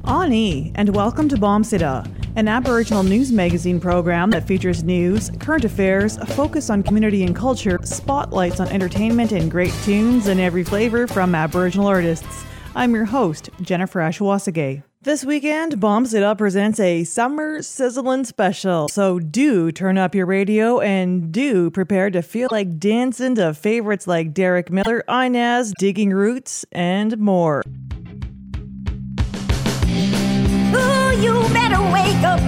Ani, and welcome to Bombsida, an Aboriginal news magazine program that features news, current affairs, a focus on community and culture, spotlights on entertainment, and great tunes in every flavor from Aboriginal artists. I'm your host, Jennifer Ashwasage. This weekend, Bombsida presents a summer sizzling special, so do turn up your radio and do prepare to feel like dancing to favorites like Derek Miller, Inez, Digging Roots, and more. Ooh, you better wake up.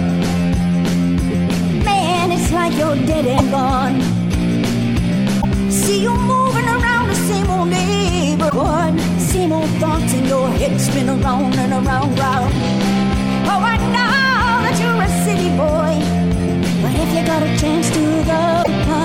Man, it's like you're dead and gone. See you moving around the same old neighborhood. Same old thoughts in your head spin around and around, round. Oh, I know that you're a city boy, but if you got a chance to go,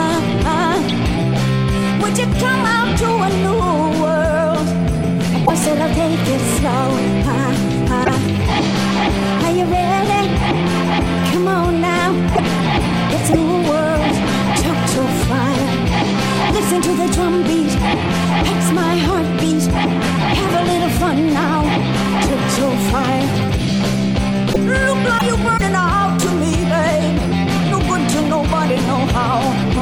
would you come out to a new world? Or said I'll take it slow, Are you ready? Come on now. It's a new world. Talk to fire. Listen to the drum beat. That's my heartbeat. Have a little fun now. Talk to fire. Look like you're burning out to me, babe. No good to nobody, no how.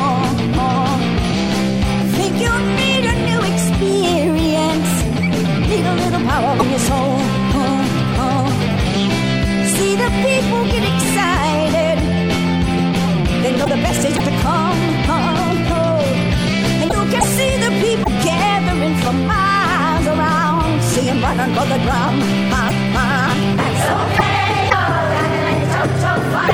Think you need a new experience. Need a little power in your soul. See the people get excited. They know the best is to come. And you can see the people gathering from miles around. See them running for the drum. That's okay. So fire.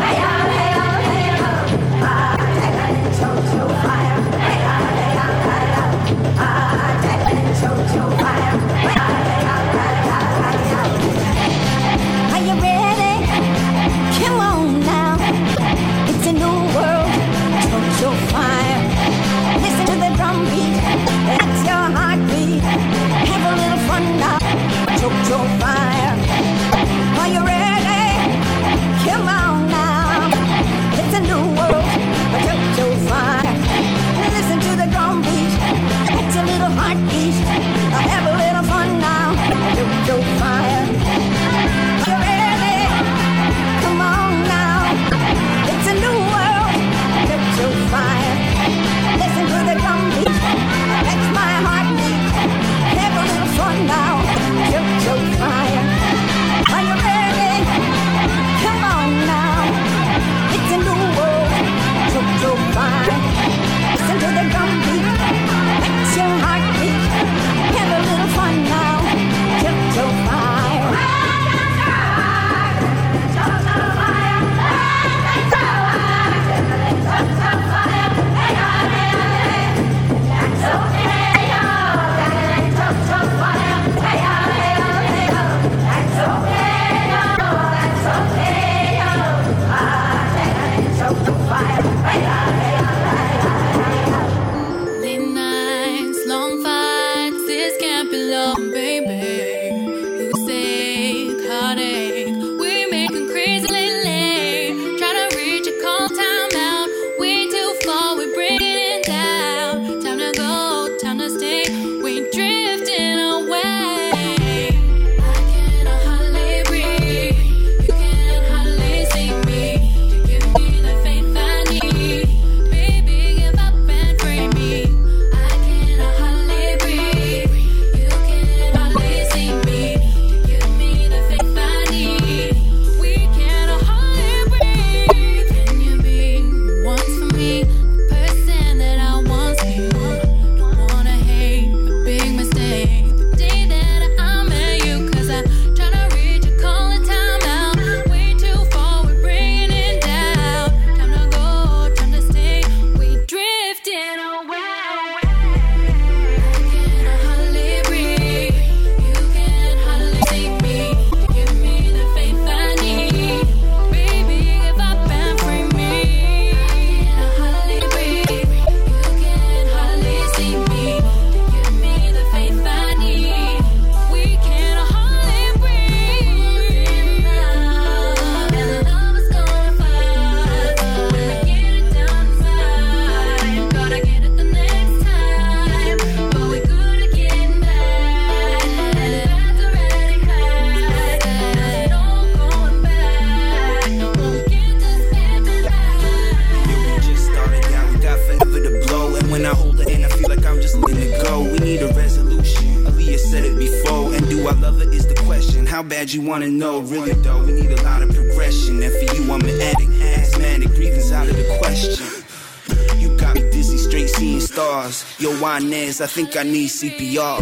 Are you ready? Come on now. It's a new world. Touch your fire. Listen to the drum beat. That's your heartbeat. Have a little fun now. Touch your bad you wanna know? Really though, we need a lot of progression. And for you, I'm an addict. Asthmatic, breathing's out of the question. You got me dizzy, straight seeing stars. Yo, Juanes, I think I need CPR.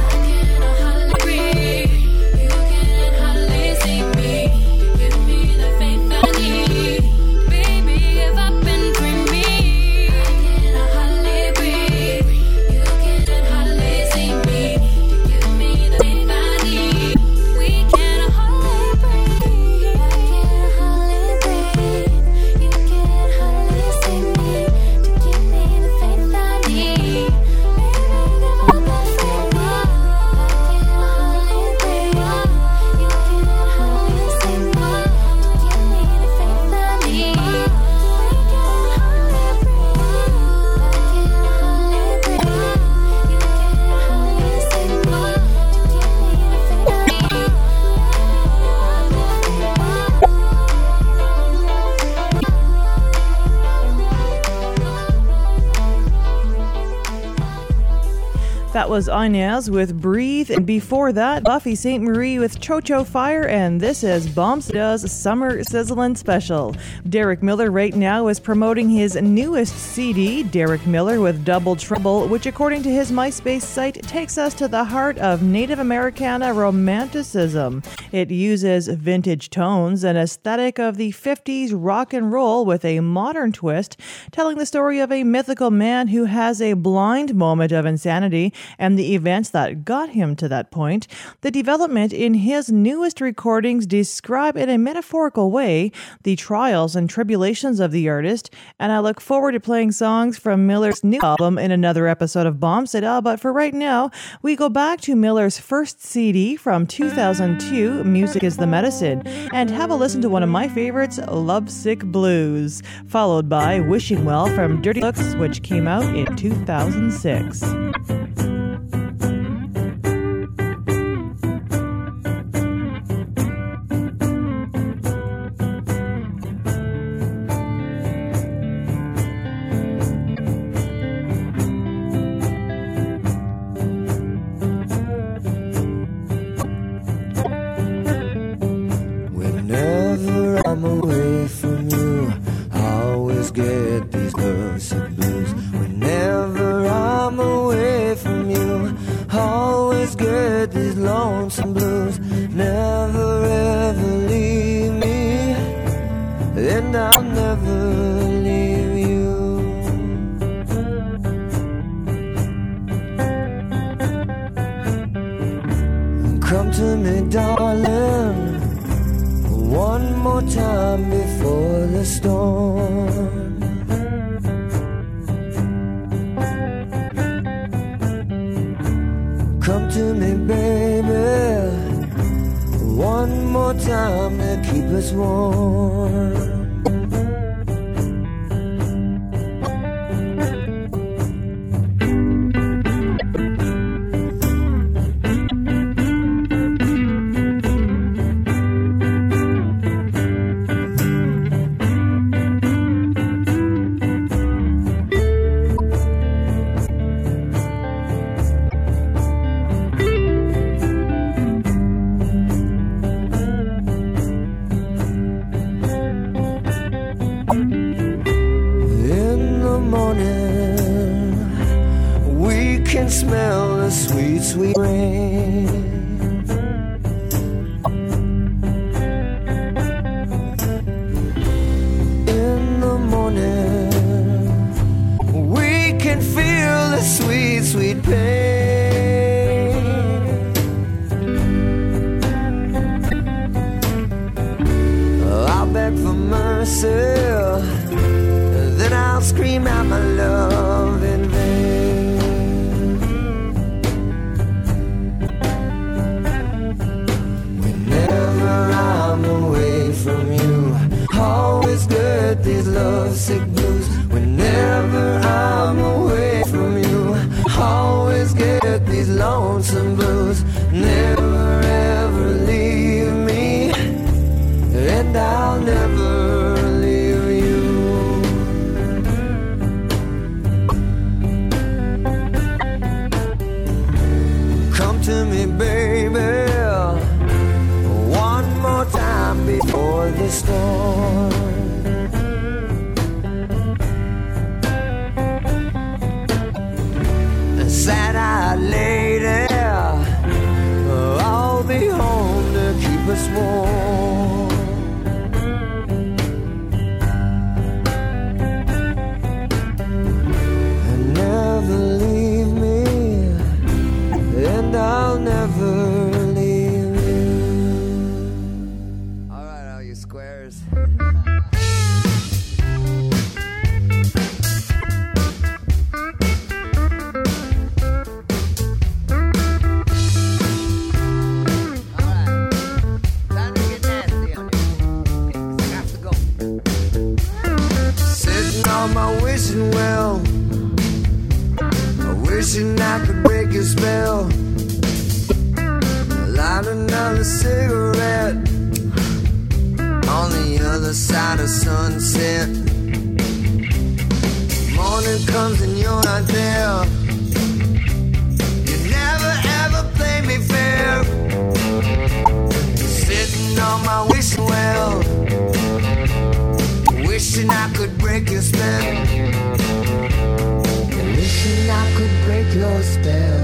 That was Inez with Breathe, and before that, Buffy St. Marie with Cho-Cho Fire, and this is Bombsida's Summer Sizzlin' Special. Derek Miller right now is promoting his newest CD, Derek Miller with Double Trouble, which according to his MySpace site takes us to the heart of Native Americana romanticism. It uses vintage tones, an aesthetic of the 50s rock and roll with a modern twist, telling the story of a mythical man who has a blind moment of insanity and the events that got him to that point. The development in his newest recordings describe in a metaphorical way the trials and tribulations of the artist, and I look forward to playing songs from Miller's new album in another episode of Bombsida, but for right now, we go back to Miller's first CD from 2002, Music is the Medicine, and have a listen to one of my favorites, Lovesick Blues, followed by Wishing Well from Dirty Looks, which came out in 2006. I'm away from you, I always get these lovesick blues. Whenever I'm away from you, I always get these lonesome blues. Never ever leave me, and I'll never leave you. Come to me, darling, one more time before the storm. Come to me, baby, one more time to keep us warm. Smell the sweet, sweet rain. In the morning, we can feel the sweet, sweet pain. I'll beg for mercy, then I'll scream out my love in vain. I'm away from you, always get these lovesick blues. Whenever I'm away from you, always get these lonesome blues. Never ever leave me, and I'll never leave you. Come to me, baby, the storm. Sad-eyed lady, I'll be home to keep us warm. And never leave me, and I'll never leave you. All right, all you squares. On my wishing well, wishing I could break your spell. Light another cigarette on the other side of sunset. Morning comes and you're not there. You never ever play me fair. Sitting on my wishing well, wishing I could break your spell. Wishing I could break your spell.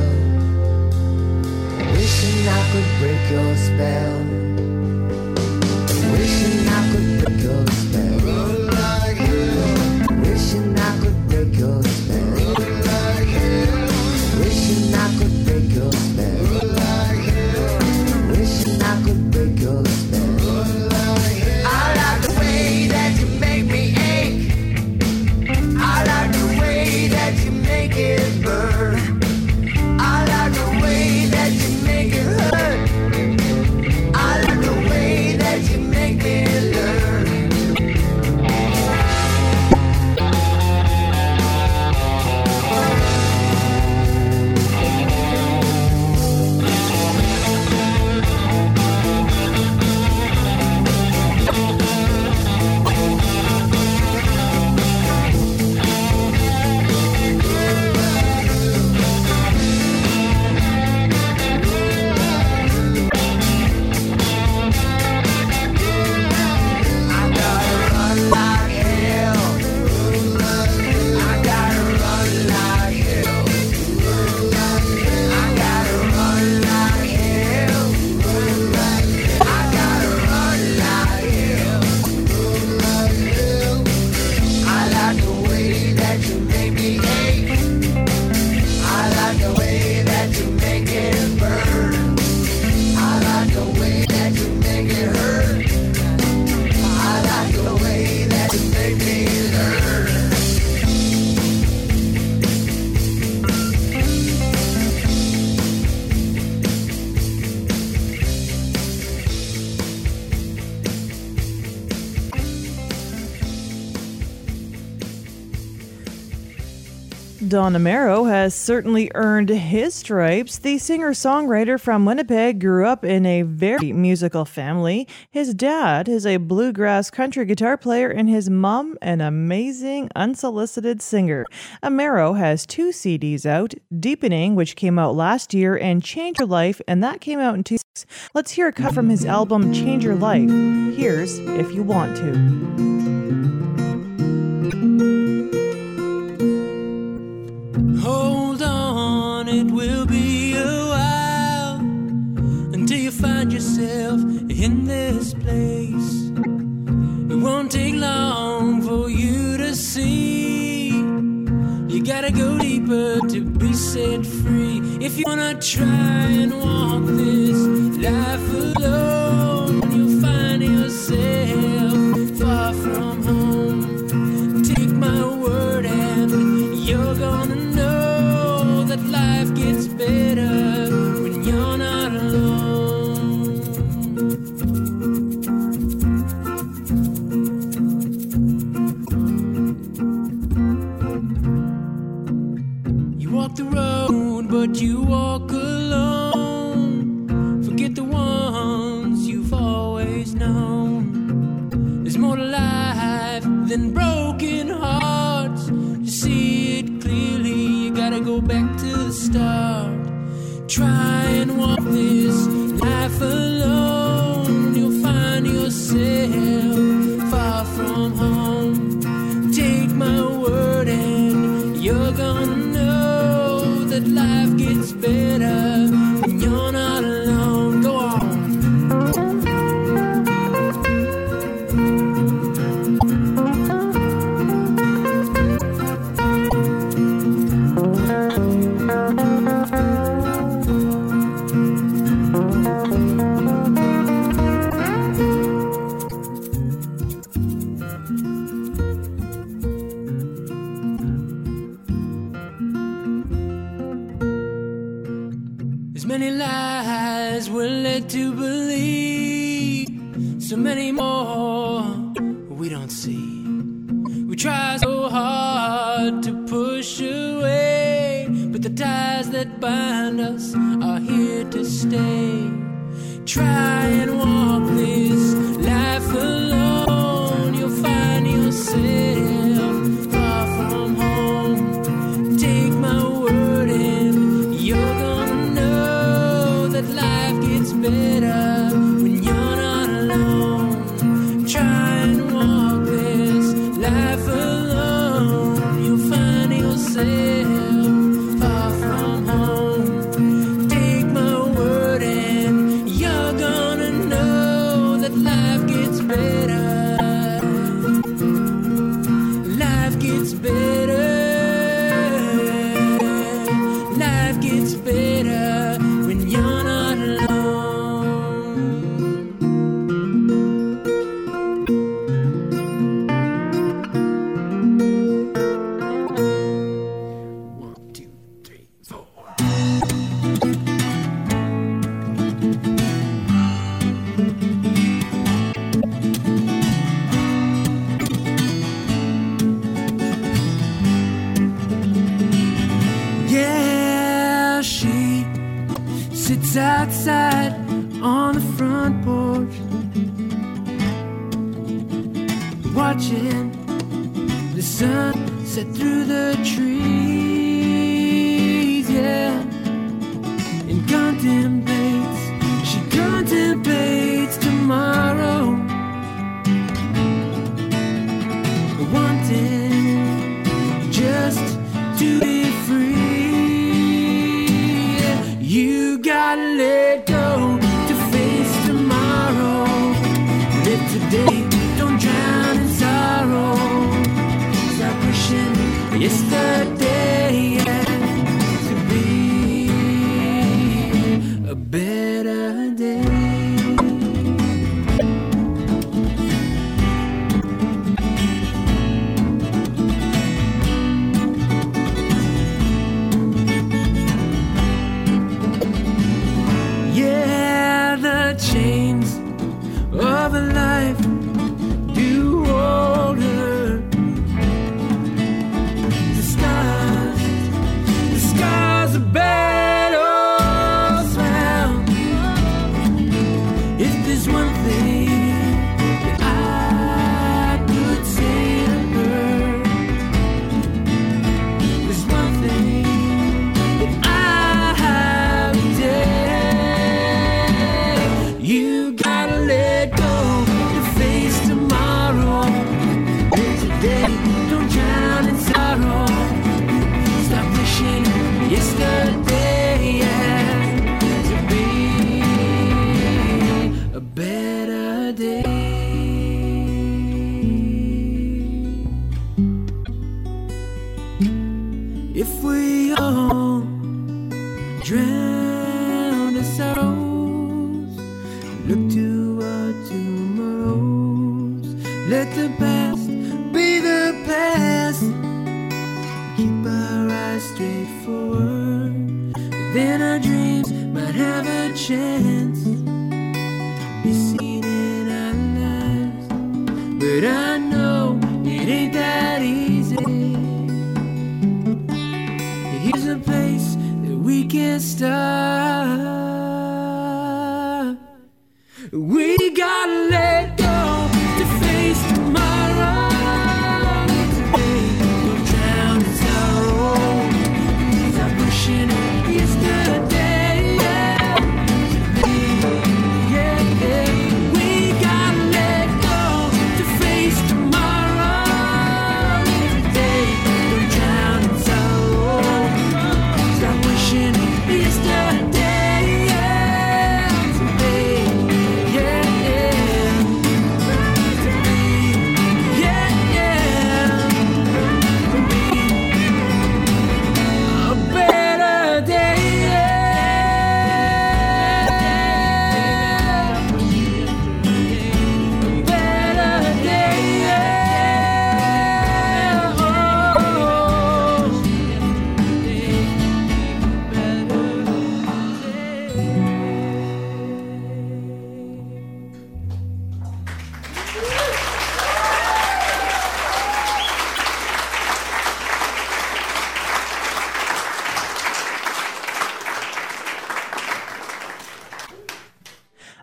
Wishing I could break your spell. Wishing I could break your spell. Run like hell. Wishing I could break your spell. Run like hell. Wishing I could break your spell. Run like hell. Wishing I could break your spell. Run like hell. I like the way that you make me ache. I like the way that you make it burn. I like the way that you make it hurt. I like the way that you make me learn. Don Amaro has certainly earned his stripes. The singer-songwriter from Winnipeg grew up in a very musical family. His dad is a bluegrass country guitar player and his mom an amazing unsolicited singer. Amaro has 2 CDs out, Deepening, which came out last year, and Change Your Life, and that came out in 2006. Let's hear a cut from his album Change Your Life. Here's If You Want To. Hold on, it will be a while until you find yourself in this place. It won't take long for you to see. You gotta go deeper to be set free. If you wanna try and walk this life alone, you'll find yourself far from home. Take my word and you're gonna know that life gets better when you're not alone. You walk the road, but you walk alone. Forget the ones you've always known. There's more to life than broken hearts. To see it clearly, you gotta go back to the start. Try and walk this life alone. You'll find yourself many lies we're led to believe, so many more we don't see. We try so hard to push away, but the ties that bind us are here to stay. Try and walk this life alone, you'll find yourself far from home. Take my word and you're gonna know that life gets better when you're not alone. Try and walk this life alone, you'll find yourself far from home. Take my word and you're gonna know that life gets better. Life gets better. Life gets better when you're not alone. 1, 2, 3, 4. Yeah, she sits outside on the front porch, watching the sun set through the trees, yeah, and she contemplates tomorrow, wanting just to be free. You gotta let go to face tomorrow. Live today, don't drown in sorrow. Stop wishing yesterday to be a better day. Yeah, the chains of a life do hold her. The scars are battles found. If there's one thing that I could say to her, there's one thing that I would say. You gotta let go to face tomorrow. Live today, don't drown in sorrow. Stop wishing yesterday to be a better day. If we all drown in sorrows, look to our tomorrows. Let the past be the past. Keep our eyes straight forward. Then our dreams might have a chance be seen in our lives. But I know it ain't that easy. Here's a place that we can start. We gotta let go to face tomorrow. Today, don't drown in sorrow. Stop wishing yesterday to be. Yeah, yeah. We gotta let go to face tomorrow. Today, don't drown in sorrow. Stop wishing yesterday to be. Yeah, yeah.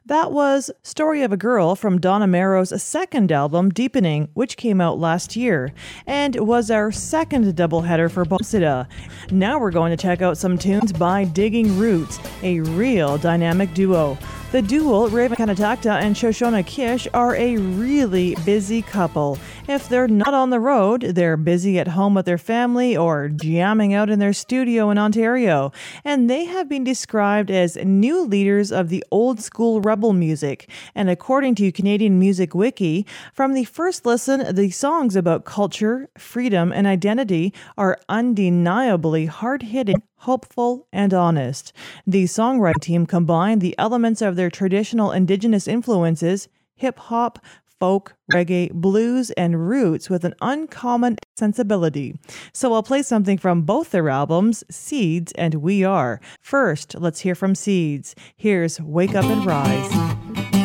That was Story of a Girl from Don Amero's second album, Deepening, which came out last year, and was our second doubleheader for Bombsida. Now we're going to check out some tunes by Digging Roots, a real dynamic duo. The duo, Raven Kanatakta and Shoshona Kish, are a really busy couple. If they're not on the road, they're busy at home with their family or jamming out in their studio in Ontario. And they have been described as new leaders of the old school rebel music. And according to Canadian Music Wiki, from the first listen, the songs about culture, freedom, and identity are undeniably hard-hitting, hopeful, and honest. The songwriting team combined the elements of their traditional Indigenous influences, hip-hop, folk, reggae, blues, and roots with an uncommon sensibility. So I'll play something from both their albums, Seeds and We Are. First, let's hear from Seeds. Here's Wake Up and Rise.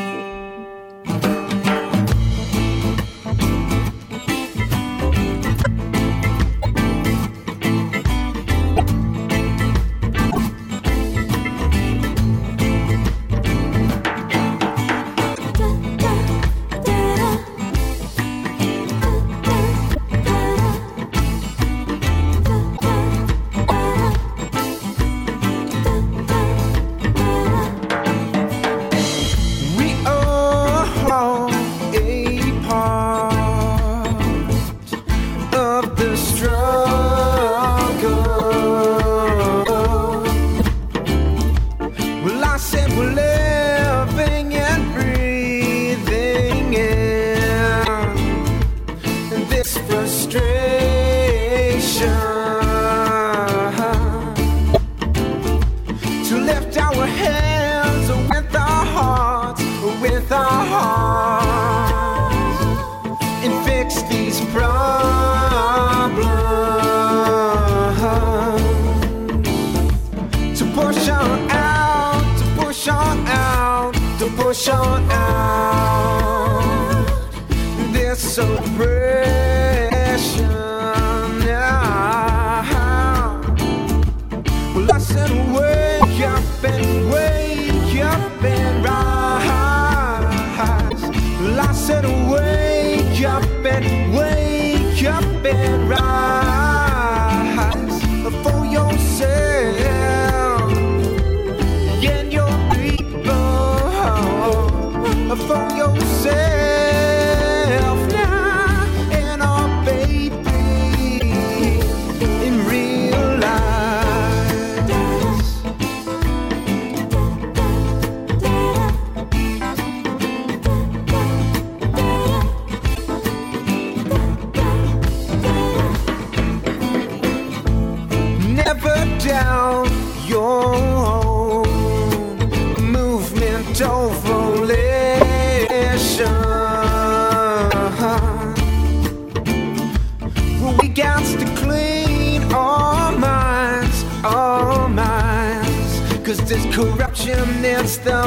Corruption is the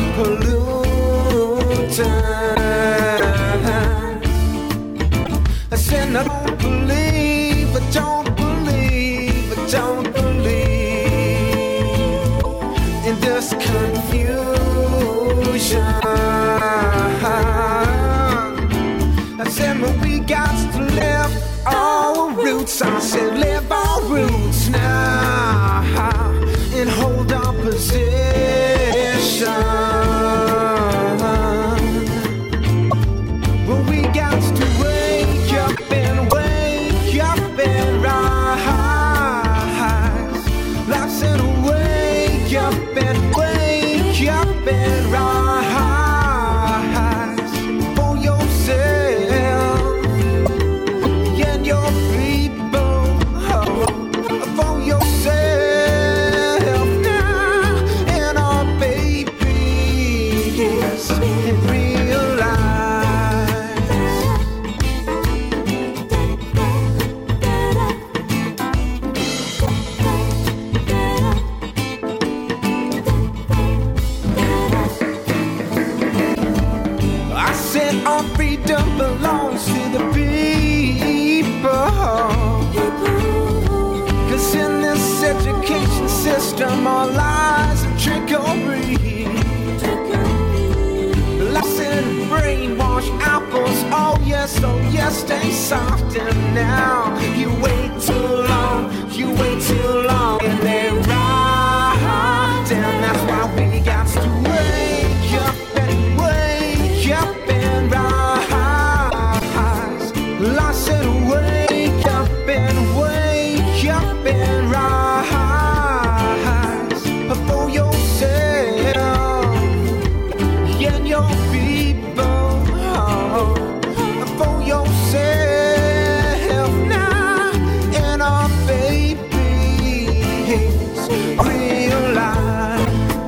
pollutant. I said I don't believe, I don't believe, I don't believe in this confusion. I said well, we got to live our roots. I said live our roots now and hold our position. Well, we got to wake up and rise. Like I said, wake up and rise for yourself and your people, for yourself now and our babies, and realize. I said our freedom belongs to the people. 'Cause in this education system, our lies and trickery. softer now. You wait too long, and they rot, and that's why we got to wake up and rise. I said wake up and rise for yourself and your people, for yourself now and our babies. Realize.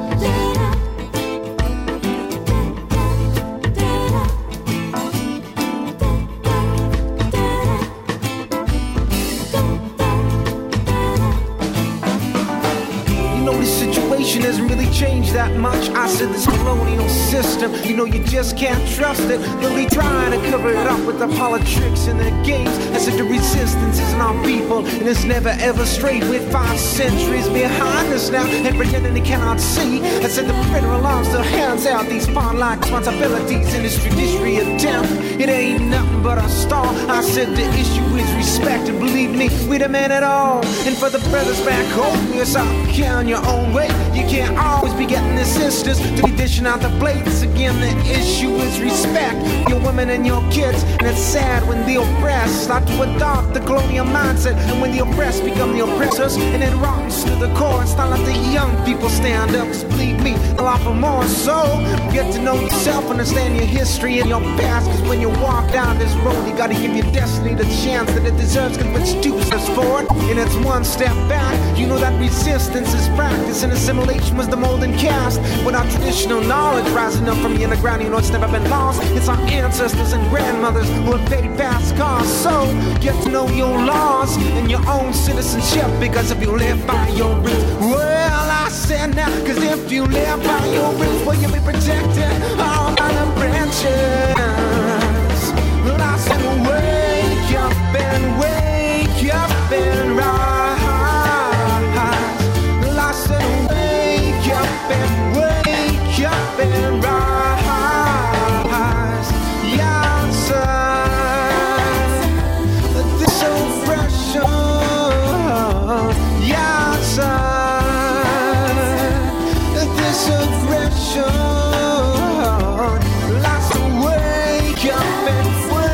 You know the situation hasn't really changed that much. I said this colonial system, you know you just can't trust it. They'll be trying to cover it up with the politics and the games. I said the resistance isn't our people, and it's never ever straight. With 5 centuries behind us now, and pretending they cannot see. I said the federal arm still hands out these pawn-like responsibilities in this judiciary attempt. It ain't nothing but a star. I said the issue is respect, and believe me, we demand it all. And for the brothers back home, yes, I'll count your own way. You can't always be getting the sisters to be dishing out the plates. Again, the issue is respect. Your women and your kids, and it's sad when the oppressed start to adopt the colonial mindset, and when the oppressed become the oppressors, and it rots to the core. It's not like the young people stand up, 'cause believe me, they'll offer more. So get to know yourself, understand your history and your past, 'cause when you walk down this road, you gotta give your destiny the chance that it deserves. 'Cause when two steps forward and it's one step back, you know that resistance is practice, and assimilation was the mold and cast. Without traditional knowledge rising up from the underground, you know it's never been lost. It's our ancestors and grandmothers who have paid past costs. So get to know your laws and your own citizenship, because if you live by your roots, well, I said now, 'cause if you live by your roots, well, you'll be protected all by the branches. Well, I said wake up and rise. Well, I said wake up and rise. Yeah, sir. This oppression. Yeah, sir. This aggression. Lots to wake up and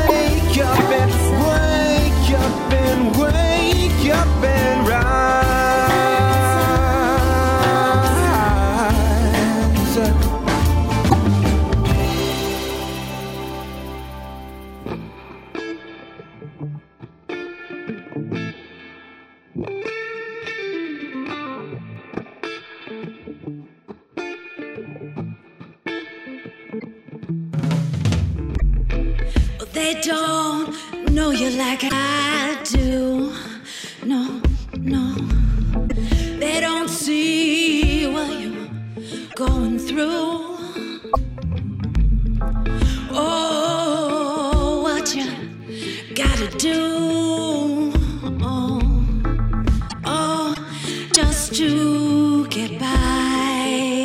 They don't know you like I do. No, no. They don't see what you're going through. Oh, what you gotta do. Oh, just to get by.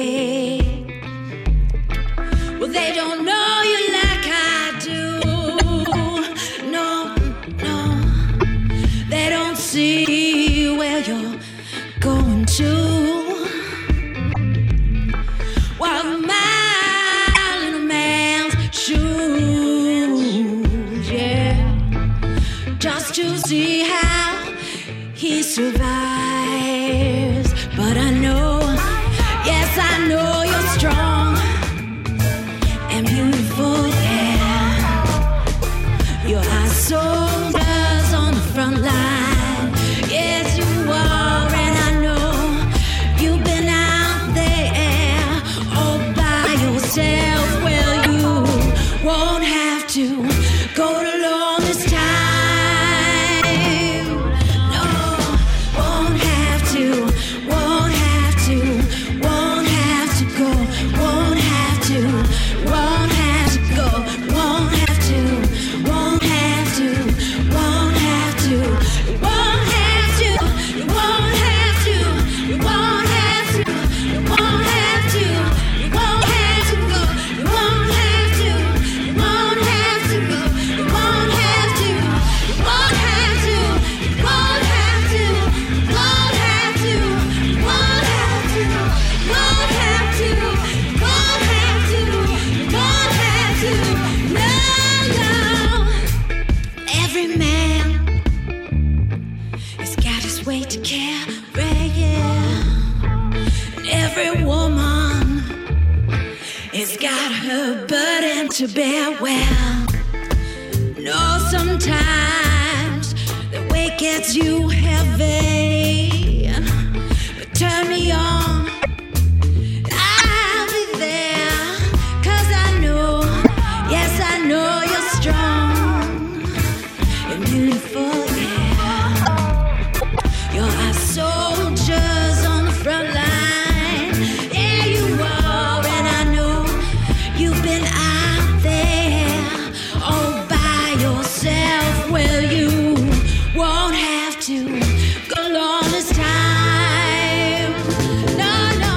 Well, they don't know you like I do. No, no. They don't see where you're going to. While a mile in a man's shoes, yeah. Just to see how he survives. But I know, yes, I know you're strong and beautiful, yeah. You're our soldiers on the front line. Yes, you are, and I know you've been out there all by yourself. Well, you won't have to go alone this time. No, won't have to, won't have to, won't have to go, won't have to, won't have to go, won't have to, won't have to, won't have to, won't have to, won't have to, won't have to, won't have to, won't have to go, won't have to, won't have to go, won't have to, It's got her burden to bear well. No, sometimes the weight gets you heavy, but turn me on, I'll be there, 'cause I know, yes I know you're strong and beautiful, yeah. You're our soldiers on the front line, yeah you are, and I know you've been out there all by yourself. Well, you won't have to go long this time. No, no.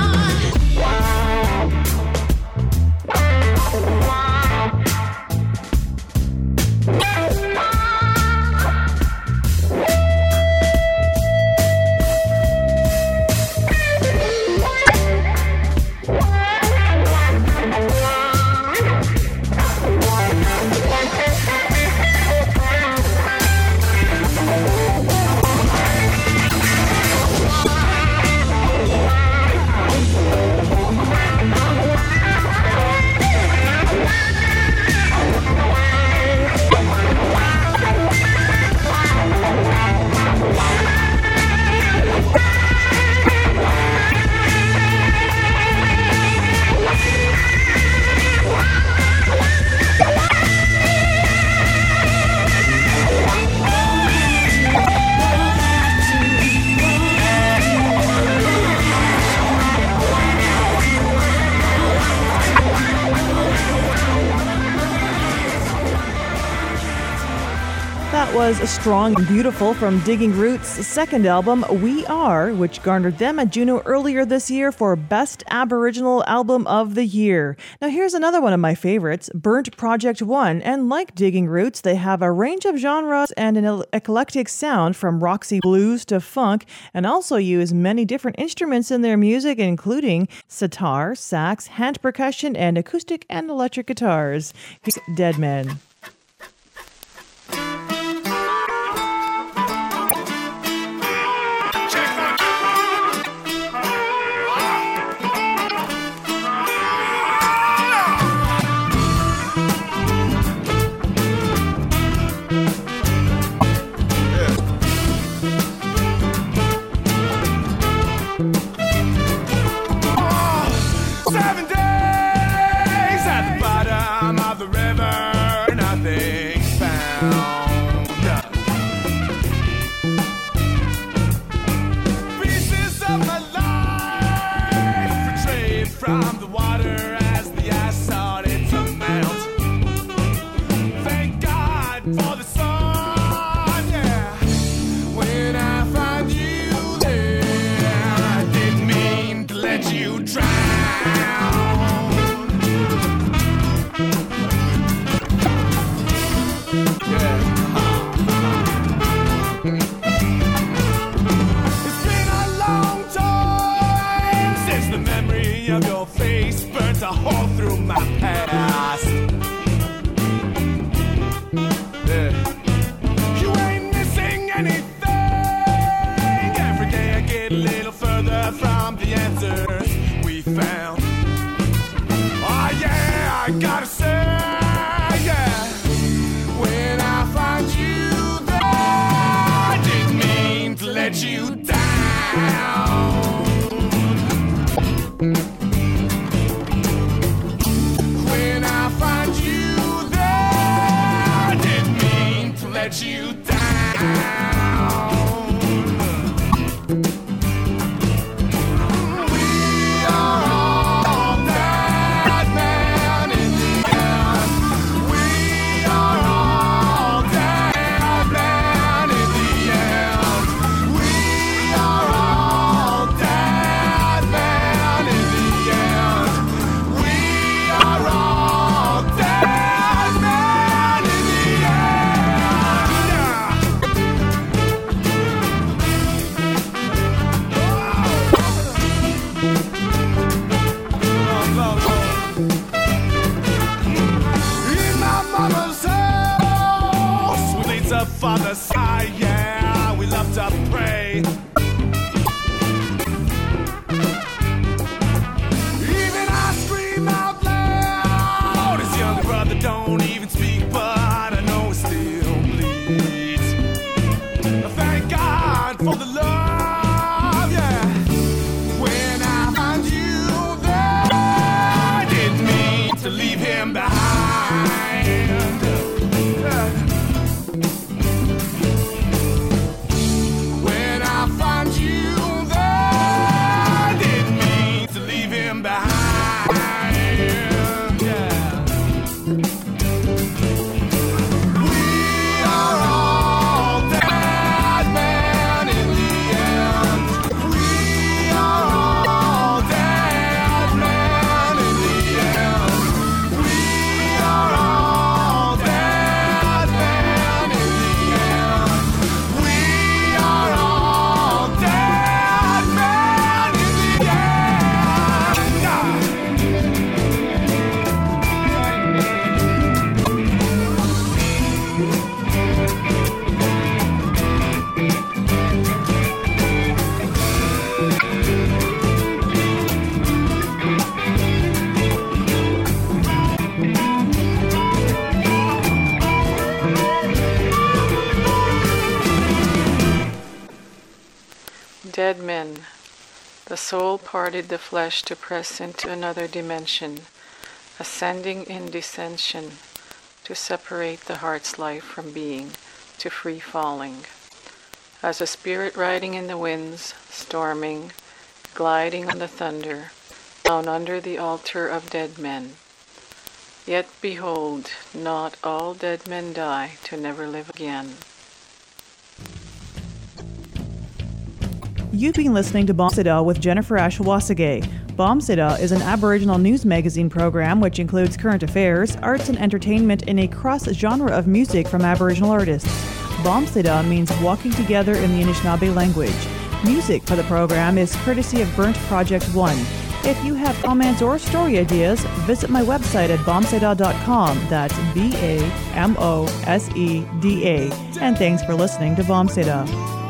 That was Strong and Beautiful from Digging Roots' second album, We Are, which garnered them a Juno earlier this year for Best Aboriginal Album of the Year. Now here's another one of my favorites, Burnt Project 1, and like Digging Roots, they have a range of genres and an eclectic sound from Roxy blues to funk, and also use many different instruments in their music, including sitar, sax, hand percussion, and acoustic and electric guitars. Here's Dead Men. From the water as the ice started to melt. Thank God for the sun, yeah. When I find you there, I didn't mean to let you drown. Yeah. It's been a long time since the memory of your face burnt a hole through my past. Yeah. You ain't missing anything. Every day I get a little further from the answers we found. Oh yeah, I gotta say, yeah. When I find you there, I didn't mean to let you down. When I find you there, I didn't mean to let you down. We are all dead men in the end. We are all dead men in the end. We are all dead men in the end. We are all dead men in the end. dead men, the soul parted the flesh to press into another dimension, ascending in descension, to separate the heart's life from being, to free falling. As a spirit riding in the winds, storming, gliding on the thunder, down under the altar of dead men. Yet behold, not all dead men die to never live again. You've been listening to Bombsida with Jennifer Ashwasage. Bombsida is an Aboriginal news magazine program which includes current affairs, arts and entertainment in a cross-genre of music from Aboriginal artists. Bombsida means walking together in the Anishinaabe language. Music for the program is courtesy of Burnt Project 1. If you have comments or story ideas, visit my website at bombsida.com. That's BAMOSEDA. And thanks for listening to Bombsida.